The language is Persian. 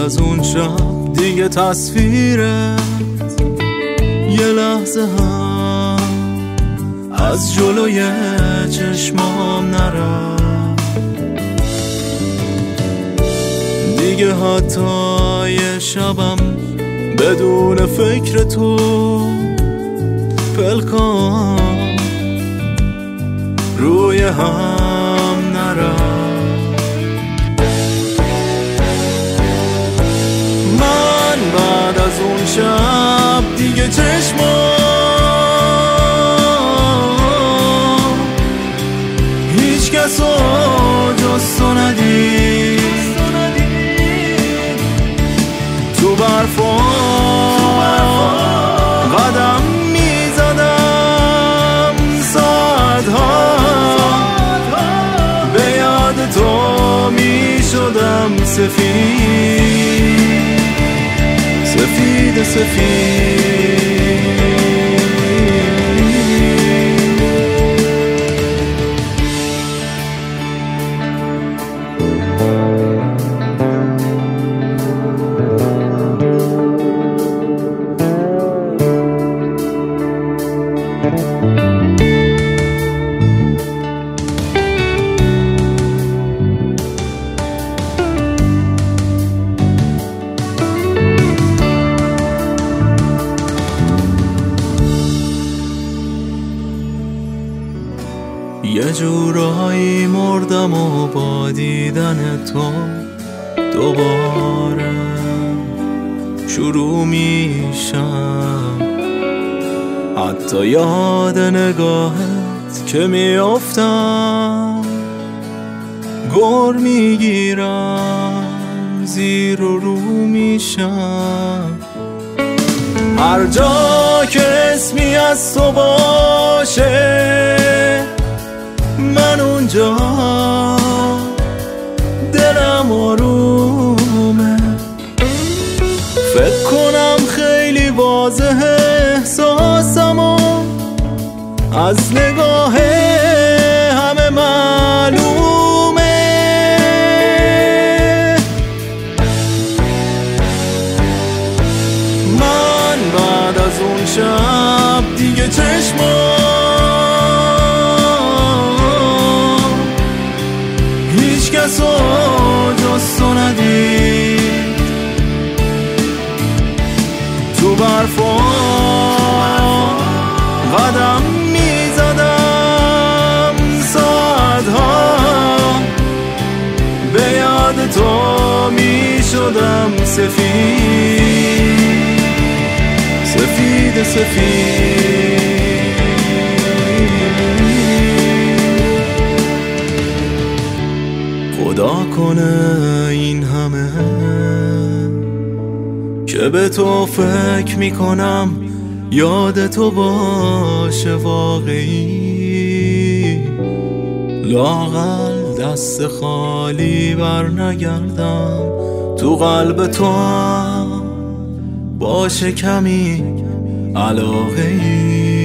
از اون شب دیگه تصویرت یه لحظه هم از جلوی چشمام نرفت. دیگه حتی یه شبم بدون فکر تو پلکان روی هم نرفت. من بعد از اون شب دیگه چشمام هیچ کس رو جز تو ندید. تو برفا قدم میزدم ساعتها به یاد تو میشدم سفید سفید. یه جورایی مردم و با دیدن تو دوباره شروع میشم، حتی یاد نگاهت که میافتم گر میگیرم زیر و رو میشم. هر جا که اسمی از تو باشه من اونجا دلم آرومه. فکر کنم خیلی واضح احساسمو از نگاه همه معلومه. من بعد از اون شب دیگه چشمام کس رو جز تو ندید. تو برفا قدم میزدم ساعتها به یاد تو میشدم سفید سفید. خدا کنه این همه که به تو فکر میکنم یاد تو باشه واقعی، لااقل دست خالی بر نگردم. تو قلب تو هم باشه کمی علاقه‌ای.